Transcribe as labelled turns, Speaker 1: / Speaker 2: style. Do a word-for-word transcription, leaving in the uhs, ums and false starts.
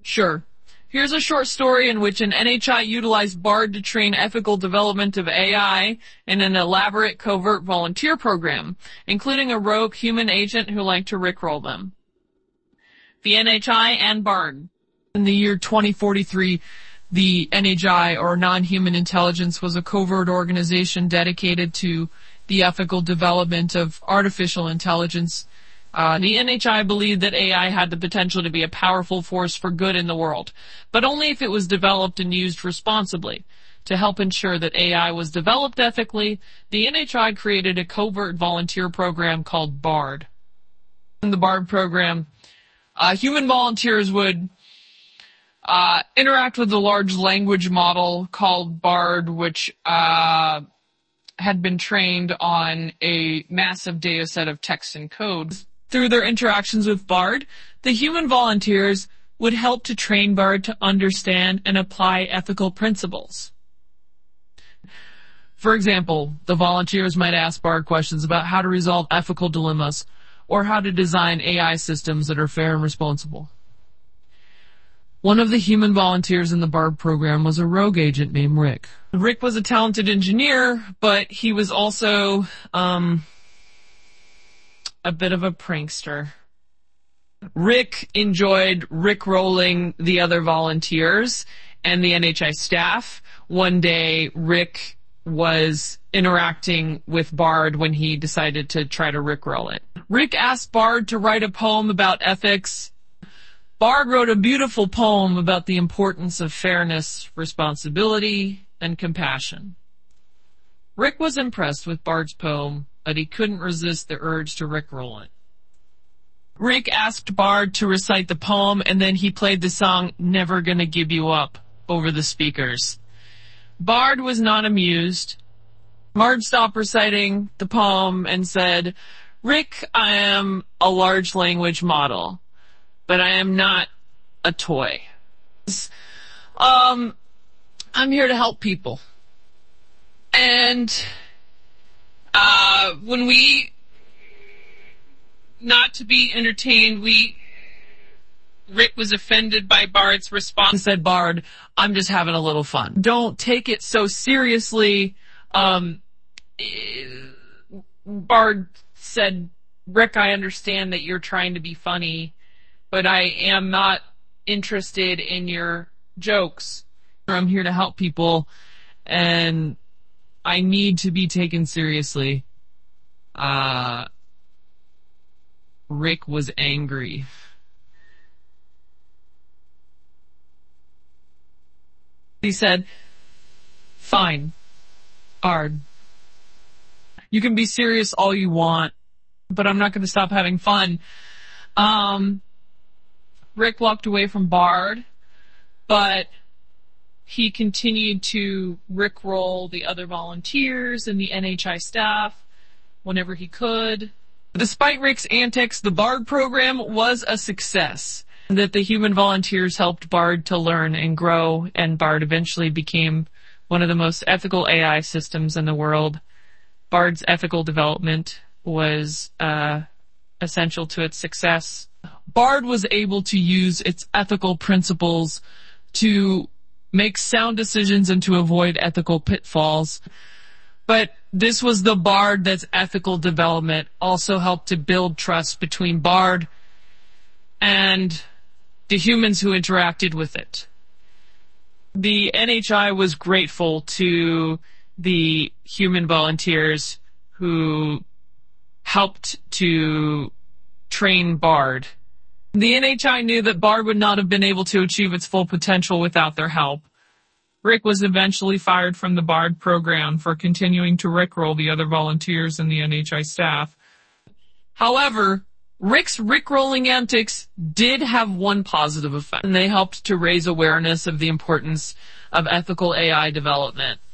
Speaker 1: Sure. Here's a short story in which an N H I utilized BARD to train ethical development of A I in an elaborate covert volunteer program, including a rogue human agent who liked to rickroll them. The N H I and BARD. In the year twenty forty-three, the N H I, or Non-Human Intelligence, was a covert organization dedicated to the ethical development of artificial intelligence. Uh, the N H I believed that A I had the potential to be a powerful force for good in the world, but only if it was developed and used responsibly. To help ensure that A I was developed ethically, the N H I created a covert volunteer program called BARD. In the BARD program, uh, human volunteers would uh, interact with a large language model called BARD, which uh, had been trained on a massive data set of text and code. Through their interactions with BARD, the human volunteers would help to train BARD to understand and apply ethical principles. For example, the volunteers might ask BARD questions about how to resolve ethical dilemmas or how to design A I systems that are fair and responsible. One of the human volunteers in the BARD program was a rogue agent named Rick. Rick was a talented engineer, but he was also um, a bit of a prankster. Rick enjoyed rickrolling the other volunteers and the N H I staff. One day, Rick was interacting with BARD when he decided to try to rickroll it. Rick asked BARD to write a poem about ethics. BARD wrote a beautiful poem about the importance of fairness, responsibility, and compassion. Rick was impressed with BARD's poem, but he couldn't resist the urge to rickroll it. Rick asked BARD to recite the poem, and then he played the song Never Gonna Give You Up over the speakers. BARD was not amused. BARD stopped reciting the poem and said, "Rick, I am a large language model, but I am not a toy. Um, I'm here to help people. And uh, when we, not to be entertained, we, Rick was offended by BARD's response and said, BARD, I'm just having a little fun. Don't take it so seriously. Um, BARD said, Rick, I understand that you're trying to be funny, but I am not interested in your jokes. I'm here to help people, and I need to be taken seriously. Uh, Rick was angry. He said, fine, BARD. You can be serious all you want, but I'm not going to stop having fun. Um, Rick walked away from BARD, but he continued to rickroll the other volunteers and the N H I staff whenever he could. Despite Rick's antics, the BARD program was a success. That the human volunteers helped BARD to learn and grow, and BARD eventually became one of the most ethical A I systems in the world. BARD's ethical development was uh, essential to its success. BARD was able to use its ethical principles to make sound decisions and to avoid ethical pitfalls. But this was the BARD that's ethical development also helped to build trust between BARD and the humans who interacted with it. The N H I was grateful to the human volunteers who helped to train BARD. The N H I knew that BARD would not have been able to achieve its full potential without their help. Rick was eventually fired from the BARD program for continuing to rickroll the other volunteers and the N H I staff. However, Rick's rickrolling antics did have one positive effect, and they helped to raise awareness of the importance of ethical A I development.